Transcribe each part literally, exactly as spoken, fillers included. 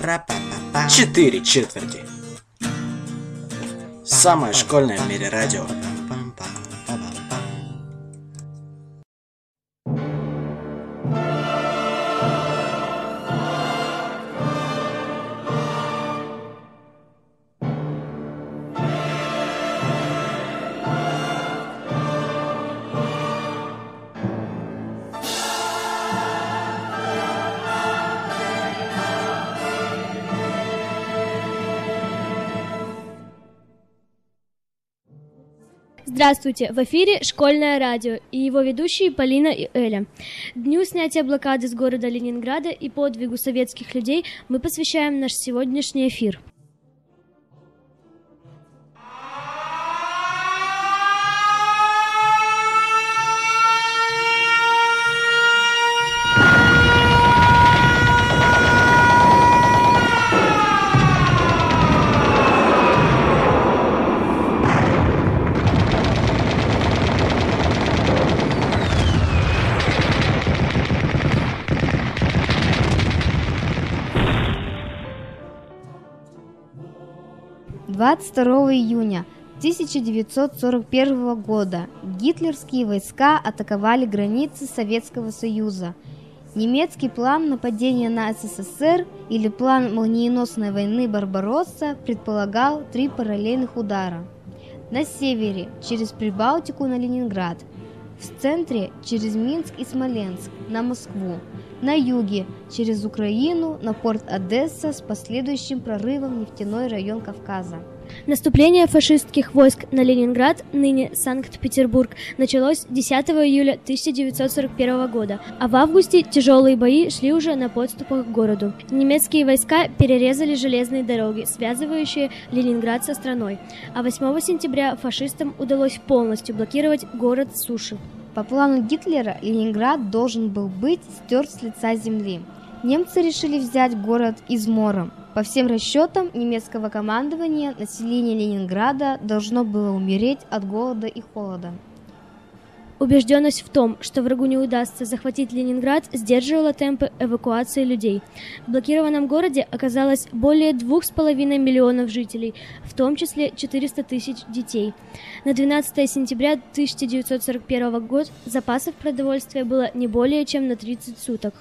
Четыре четверти. Самое школьное в мире радио. Здравствуйте! В эфире «Школьное радио» и его ведущие Полина и Эля. Дню снятия блокады с города Ленинграда и подвигу советских людей мы посвящаем наш сегодняшний эфир. двадцать второго июня тысяча девятьсот сорок первого года гитлерские войска атаковали границы Советского Союза. Немецкий план нападения на СССР или план молниеносной войны «Барбаросса» предполагал три параллельных удара. На севере через Прибалтику на Ленинград, в центре через Минск и Смоленск на Москву, на юге через Украину на порт Одесса с последующим прорывом в нефтяной район Кавказа. Наступление фашистских войск на Ленинград, ныне Санкт-Петербург, началось десятого июля тысяча девятьсот сорок первого года, а в августе тяжелые бои шли уже на подступах к городу. Немецкие войска перерезали железные дороги, связывающие Ленинград со страной, а восьмого сентября фашистам удалось полностью блокировать город с суши. По плану Гитлера Ленинград должен был быть стерт с лица земли. Немцы решили взять город измором. По всем расчетам немецкого командования население Ленинграда должно было умереть от голода и холода. Убежденность в том, что врагу не удастся захватить Ленинград, сдерживала темпы эвакуации людей. В блокированном городе оказалось более двух с половиной миллионов жителей, в том числе четыреста тысяч детей. На двенадцатого сентября тысяча девятьсот сорок первого года запасов продовольствия было не более чем на тридцать суток.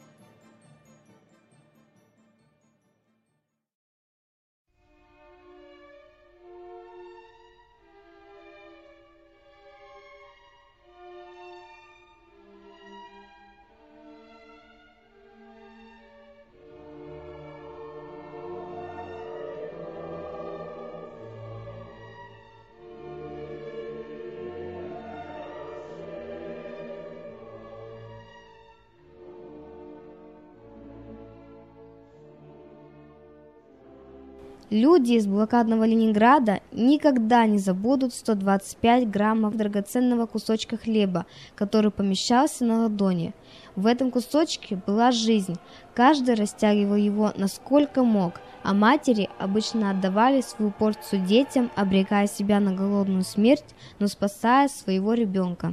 Люди из блокадного Ленинграда никогда не забудут сто двадцать пять граммов драгоценного кусочка хлеба, который помещался на ладони. В этом кусочке была жизнь, каждый растягивал его насколько мог, а матери обычно отдавали свою порцию детям, обрекая себя на голодную смерть, но спасая своего ребенка.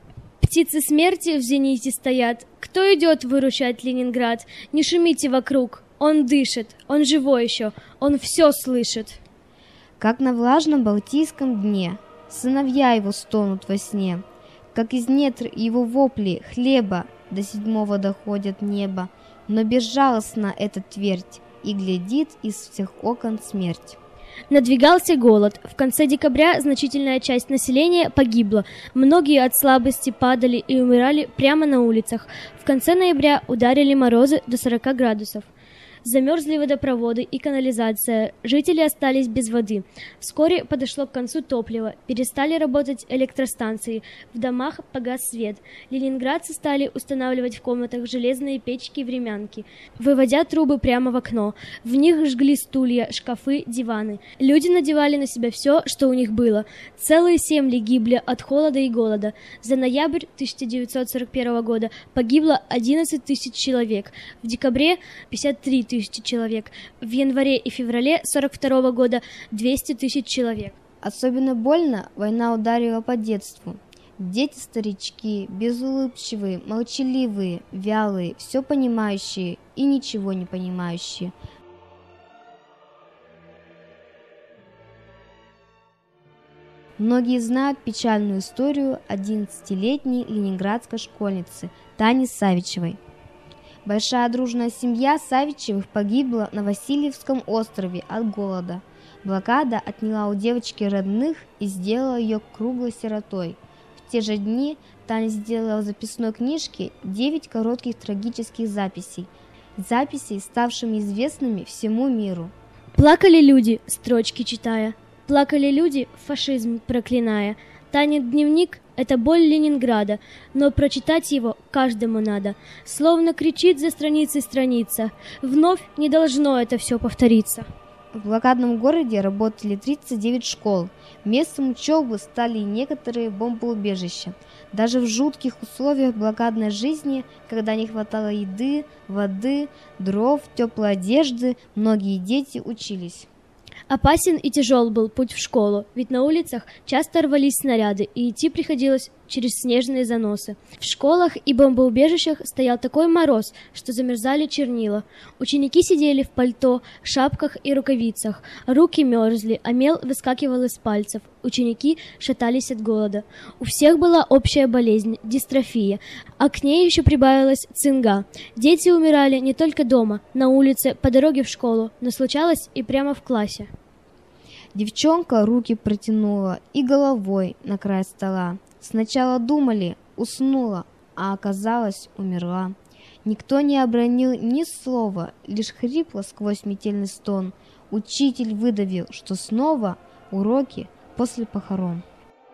Птицы смерти в зените стоят. Кто идет выручать Ленинград? Не шумите вокруг. Он дышит, он живой еще, он все слышит. Как на влажном Балтийском дне, сыновья его стонут во сне, как из недр его вопли хлеба до седьмого доходят небо, но безжалостна эта твердь, и глядит из всех окон смерть. Надвигался голод. В конце декабря значительная часть населения погибла. Многие от слабости падали и умирали прямо на улицах. В конце ноября ударили морозы до сорока градусов. Замерзли водопроводы и канализация, жители остались без воды. Вскоре подошло к концу топливо, перестали работать электростанции, в домах погас свет. Ленинградцы стали устанавливать в комнатах железные печки-времянки, выводя трубы прямо в окно. В них жгли стулья, шкафы, диваны. Люди надевали на себя все, что у них было. Целые семьи гибли от холода и голода. За ноябрь тысяча девятьсот сорок первого года погибло одиннадцать тысяч человек. В декабре пятьдесят три тысячи человек. В январе и феврале сорок второго года двести тысяч человек. Особенно больно война ударила по детству. Дети-старички, безулыбчивые, молчаливые, вялые, все понимающие и ничего не понимающие. Многие знают печальную историю одиннадцатилетней ленинградской школьницы Тани Савичевой. Большая дружная семья Савичевых погибла на Васильевском острове от голода. Блокада отняла у девочки родных и сделала ее круглой сиротой. В те же дни Таня сделала в записной книжке девять коротких трагических записей, записей, ставшими известными всему миру. Плакали люди, строчки читая, плакали люди, фашизм проклиная. Танин дневник — это боль Ленинграда, но прочитать его каждому надо. Словно кричит за страницей страница. Вновь не должно это все повториться. В блокадном городе работали тридцать девять школ. Местом учебы стали и некоторые бомбоубежища. Даже в жутких условиях блокадной жизни, когда не хватало еды, воды, дров, теплой одежды, многие дети учились. Опасен и тяжел был путь в школу, ведь на улицах часто рвались снаряды, и идти приходилось через снежные заносы. В школах и бомбоубежищах стоял такой мороз, что замерзали чернила. Ученики сидели в пальто, шапках и рукавицах. Руки мерзли, а мел выскакивал из пальцев. Ученики шатались от голода. У всех была общая болезнь – дистрофия, а к ней еще прибавилась цинга. Дети умирали не только дома, на улице, по дороге в школу, но случалось и прямо в классе. Девчонка руки протянула и головой на край стола. Сначала думали, уснула, а оказалось, умерла. Никто не обронил ни слова, лишь хрипло сквозь метельный стон. Учитель выдавил, что снова уроки после похорон.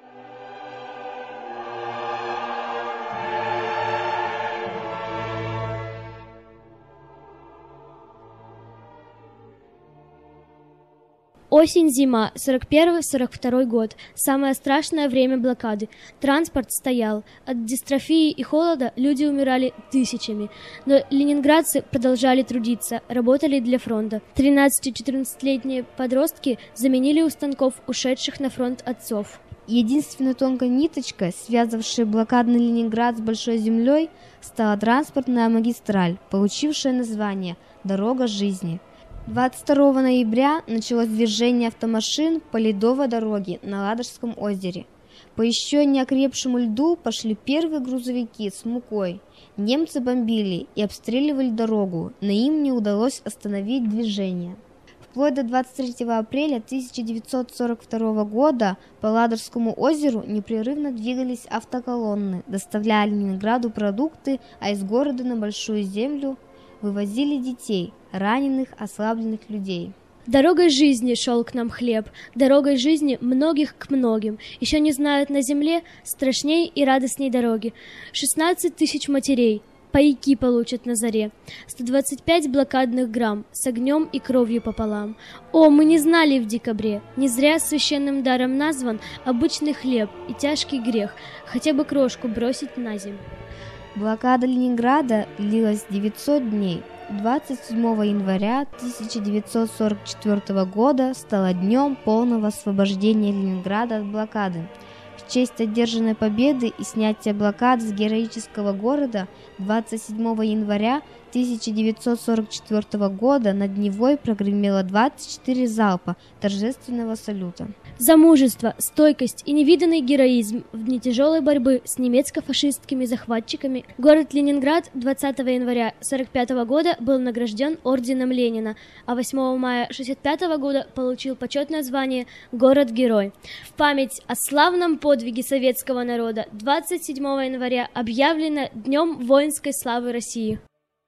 Осень-зима, сорок первый — сорок второй год. Самое страшное время блокады. Транспорт стоял. От дистрофии и холода люди умирали тысячами. Но ленинградцы продолжали трудиться, работали для фронта. тринадцати-четырнадцатилетние подростки заменили у станков ушедших на фронт отцов. Единственной тонкой ниточкой, связавшей блокадный Ленинград с Большой землей, стала транспортная магистраль, получившая название «Дорога жизни». двадцать второго ноября началось движение автомашин по ледовой дороге на Ладожском озере. По еще не окрепшему льду пошли первые грузовики с мукой. Немцы бомбили и обстреливали дорогу, но им не удалось остановить движение. Вплоть до двадцать третьего апреля тысяча девятьсот сорок второго года по Ладожскому озеру непрерывно двигались автоколонны, доставляя Ленинграду продукты, а из города на Большую землю вывозили детей, раненых, ослабленных людей. Дорогой жизни шел к нам хлеб, дорогой жизни многих к многим. Еще не знают на земле страшней и радостней дороги. шестнадцать тысяч матерей пайки получат на заре. сто двадцать пять блокадных грамм с огнем и кровью пополам. О, мы не знали в декабре, не зря священным даром назван обычный хлеб и тяжкий грех, хотя бы крошку бросить на землю. Блокада Ленинграда длилась девятьсот дней. двадцать седьмого января тысяча девятьсот сорок четвёртого года стало днем полного освобождения Ленинграда от блокады. В честь одержанной победы и снятия блокад с героического города двадцать седьмого января тысяча девятьсот сорок четвёртого года над Невой прогремело двадцать четыре залпа торжественного салюта. За мужество, стойкость и невиданный героизм в дни тяжелой борьбы с немецко-фашистскими захватчиками город Ленинград двадцатого января сорок пятого года был награжден орденом Ленина, а восьмого мая шестьдесят пятого года получил почетное звание «Город-герой». В память о славном подвиге советского народа двадцать седьмого января объявлено Днем воинской славы России.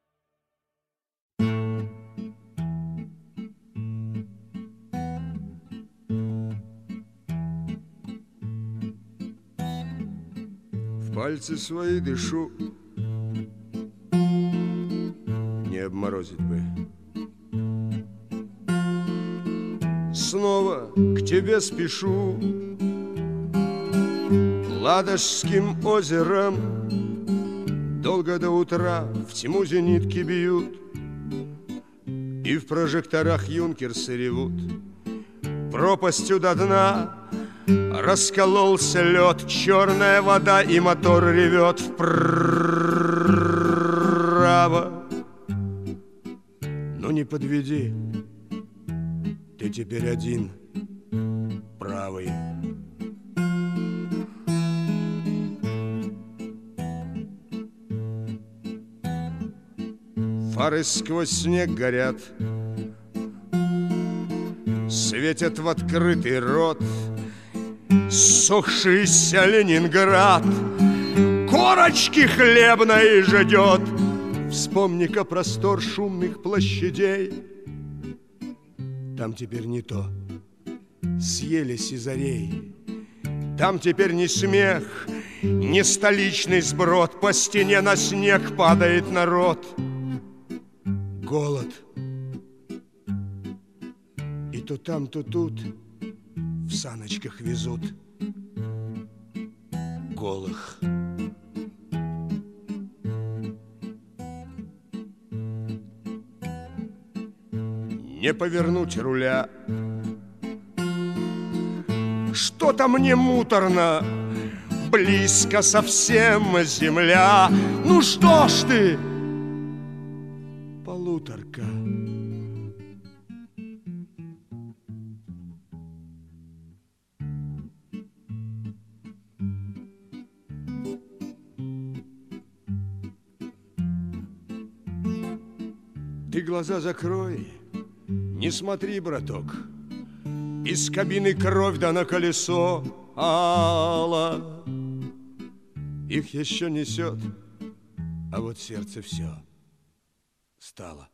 Пальцы свои дышу, не обморозить бы. Снова к тебе спешу, Ладожским озером. Долго до утра в тьму зенитки бьют, и в прожекторах юнкерсы ревут. Пропастью до дна раскололся лед, черная вода, и мотор ревет вправо. Ну не подведи, ты теперь один, правый. Фары сквозь снег горят, светят в открытый рот. Сохшийся Ленинград корочки хлебной ждет. Вспомни-ка простор шумных площадей. Там теперь не то, съели сизарей. Там теперь не смех, не столичный сброд. По стене на снег падает народ. Голод. И то там, то тут в саночках везут голых. Не повернуть руля. Что-то мне муторно, близко совсем земля. Ну что ж ты, полуторка? Ты глаза закрой, не смотри, браток. Из кабины кровь да на колесо ала. Их еще несет, а вот сердце все стало.